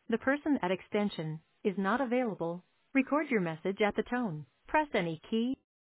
The person at extension is not available. Record your message at the tone. Press any key